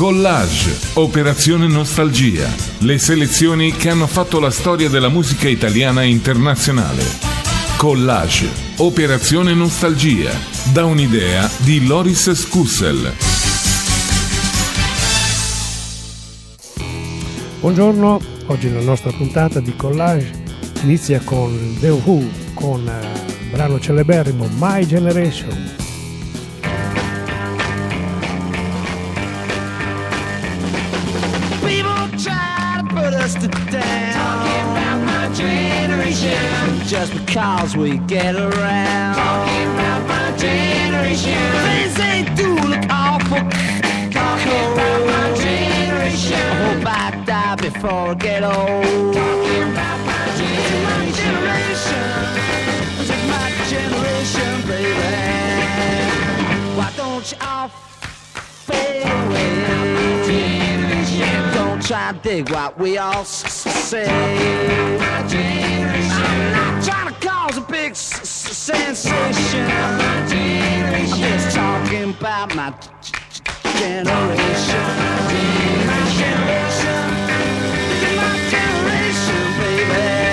Collage, Operazione Nostalgia, le selezioni che hanno fatto la storia della musica italiana e internazionale. Collage, Operazione Nostalgia, da un'idea di Loris Scussel. Buongiorno, oggi la nostra puntata di Collage inizia con The Who, con il brano celeberrimo My Generation. Us to down, talking about my generation, just because we get around, talking about my generation, things they do look awful, talking about my generation, I hope I die before I get old, talking about my generation, this is my generation, baby, why don't you all fade away? Don't try to dig what we all say. I'm not trying to cause a big sensation. I'm just talking about my generation. My generation. This is my generation, baby.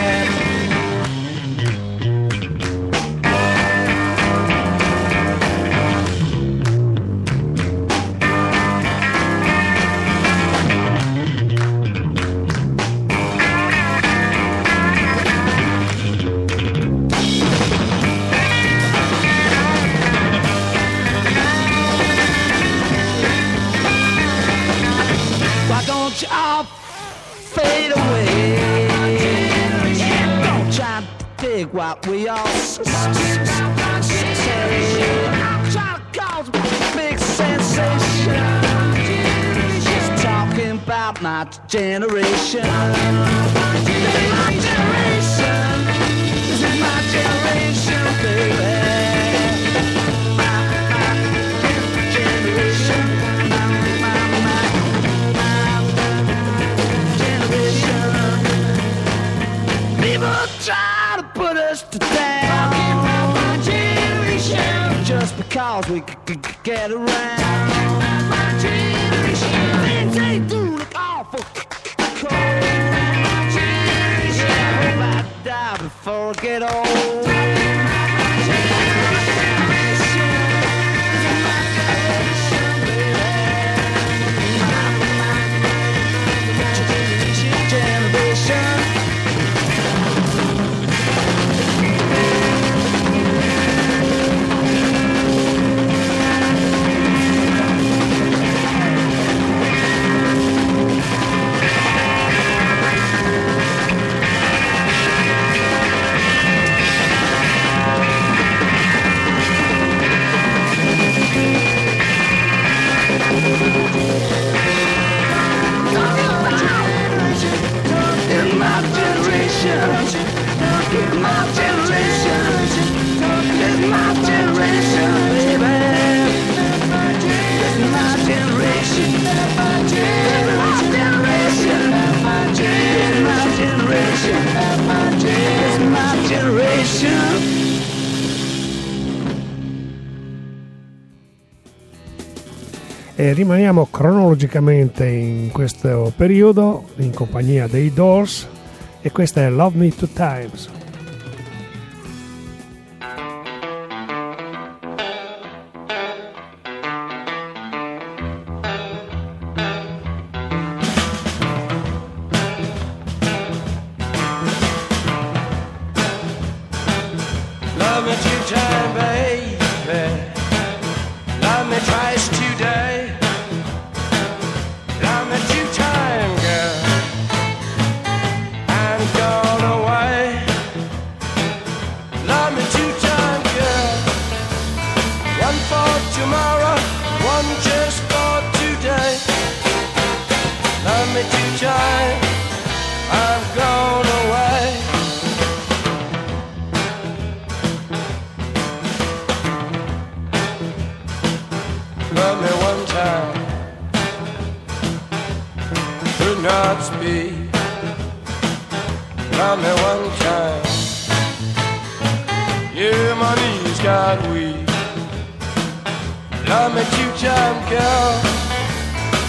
You all fade away. Don't try to dig what we all say. I'm trying to cause a big sensation. Just talking about my generation. This is my generation. This is my generation, baby. Try to put us to down, talking about my generation, just because we could get around. My generation, things they do look awful cold. My generation, I hope I die before I get old. My generation, this is my generation, baby. My generation. E rimaniamo cronologicamente in questo periodo in compagnia dei Doors e questa è Love Me Two Times. Love me two-time girl.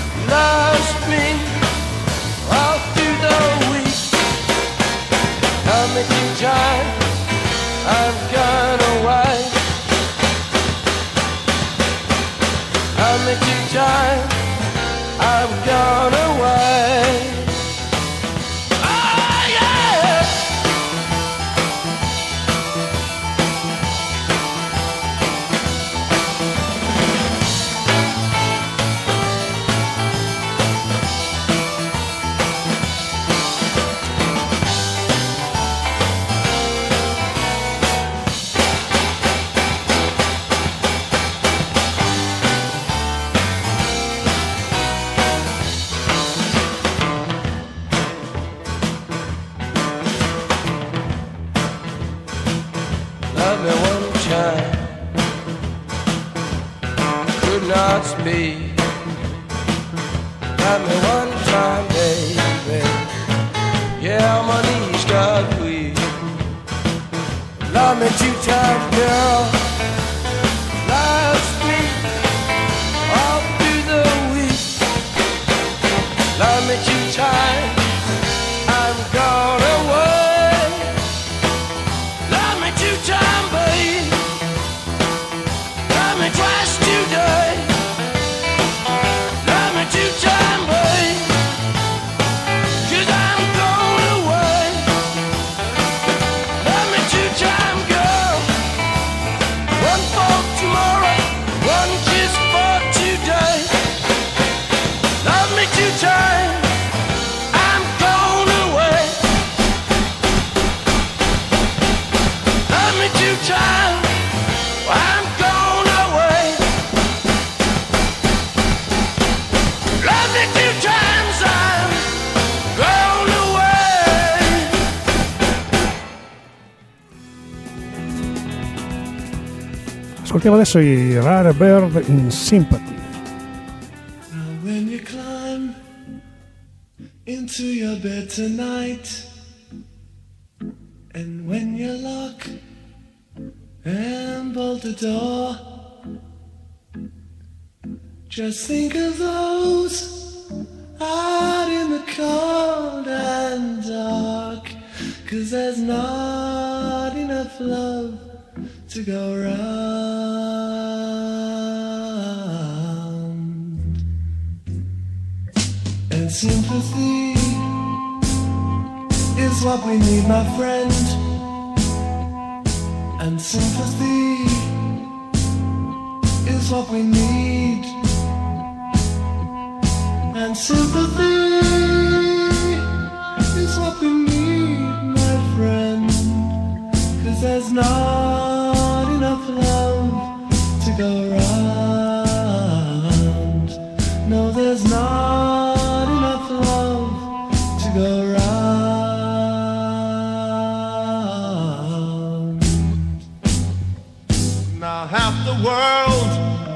times I've gone away. How many times I've gone away. Oh yeah. Love me one time, could not speak. Love me one time, baby. Yeah, my knees got weak. Love me two times, girl. Last week, all through the week. Love me two times, I'm gone away. Love me two times, babe. Love me twice today. Love me two times, babe. 'Cause I'm going away. Love me two times, girl. One for tomorrow, one kiss for today. Love me two times. I'm going away. Love me two times. I'm going away. Love me two times. I'm going away. Ascoltiamo adesso i Rare Bird in Sympathy. Now when you climb into your bed tonight, and when you lock and bolt the door, just think of those out in the cold and dark, 'cause there's not enough love to go round. And sympathy is what we need, my friend. And sympathy is what we need. And sympathy is what we need, my friend. 'Cause there's not enough love to go round. No, there's not enough love to go round. Now half the world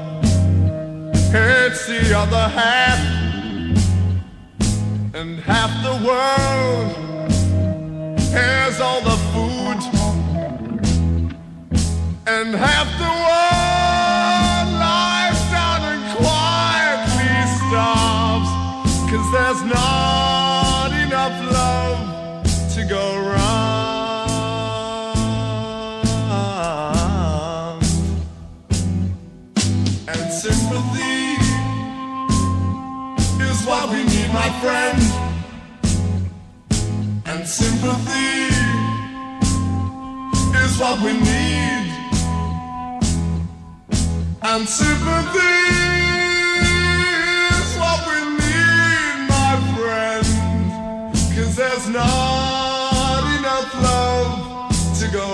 hates the other half, and half the world has all the food, and half the world lies down and quietly starves, 'cause there's not enough love to go round. And sympathy is what we need, my friend. And sympathy is what we need. And sympathy is what we need, my friend. 'Cause there's not enough love to go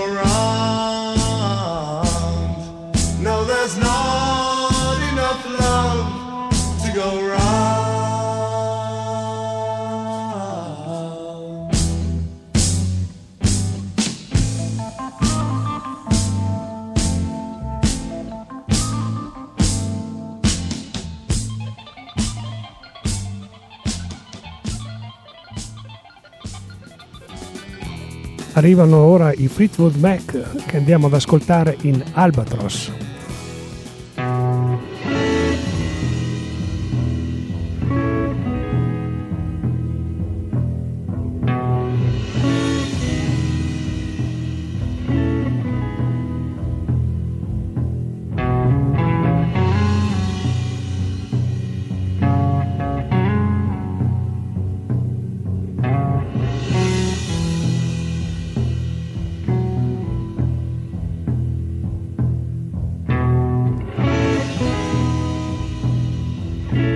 round. No, there's not enough love to go round. Arrivano ora i Fleetwood Mac che andiamo ad ascoltare in Albatross.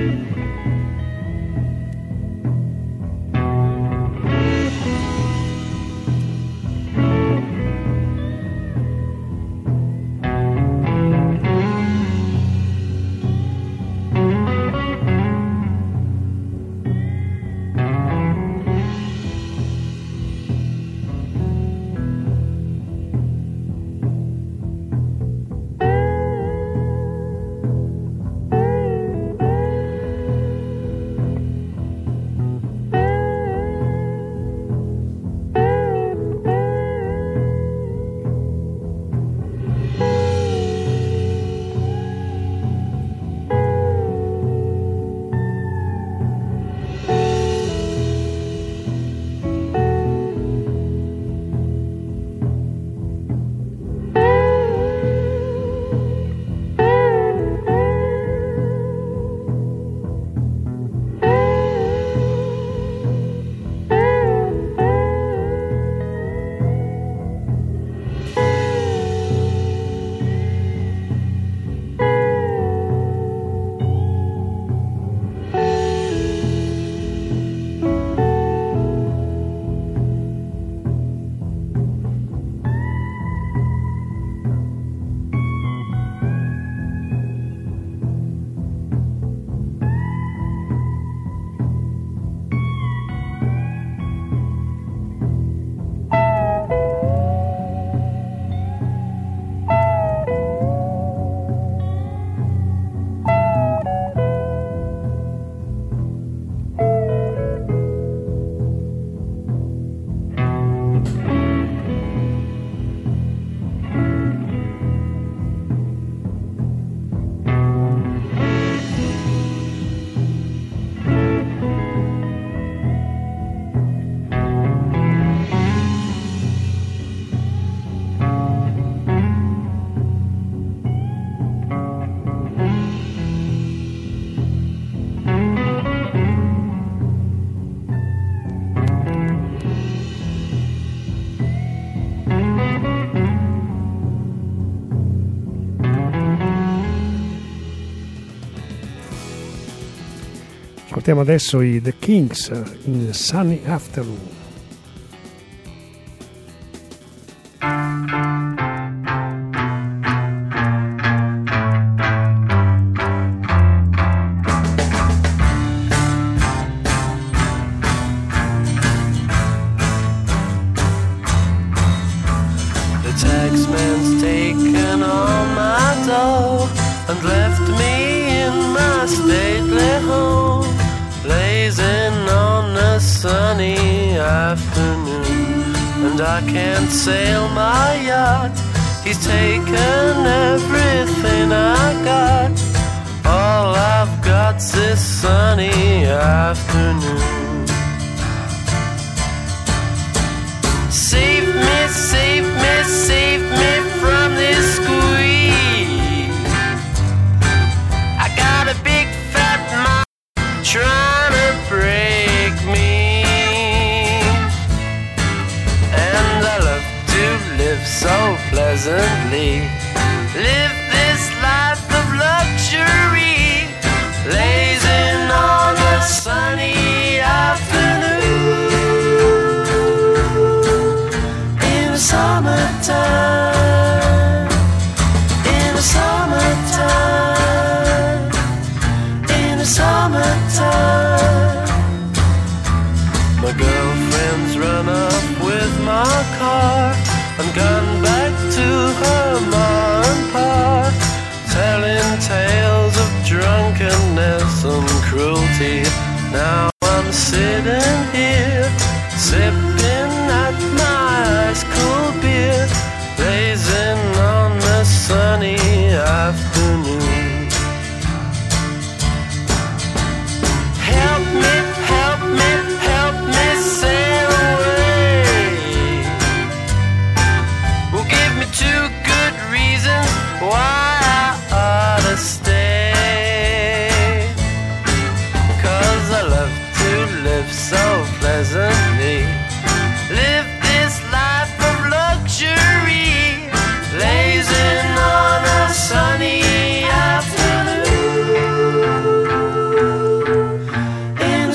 Ascoltiamo adesso i The Kinks in Sunny Afternoon. I can't sail my yacht. He's taken everything I got. All I've got's this sunny afternoon. Save me, save me, save me from this squeeze. I got a big fat mouth trying to break me. So pleasantly live this life of luxury, lazing on a sunny afternoon in the summertime, in the summertime, in the summertime. My girlfriend's run up with my car and gone back to her ma and pa, telling tales of drunkenness and cruelty. Now I'm sitting here, sipping at my ice cold beer, blazing on the sunny afternoon. Help me, help me, help me sail away. Give me 2 good reasons why I ought to stay. 'Cause I love to live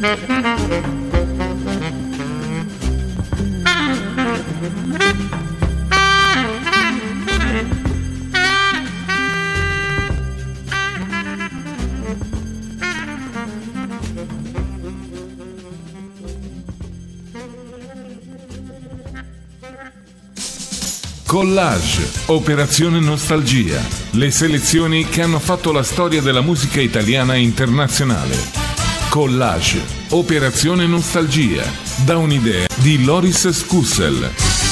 Collage, Operazione Nostalgia, le selezioni che hanno fatto la storia della musica italiana e internazionale. Collage, Operazione Nostalgia, da un'idea di Loris Scussel.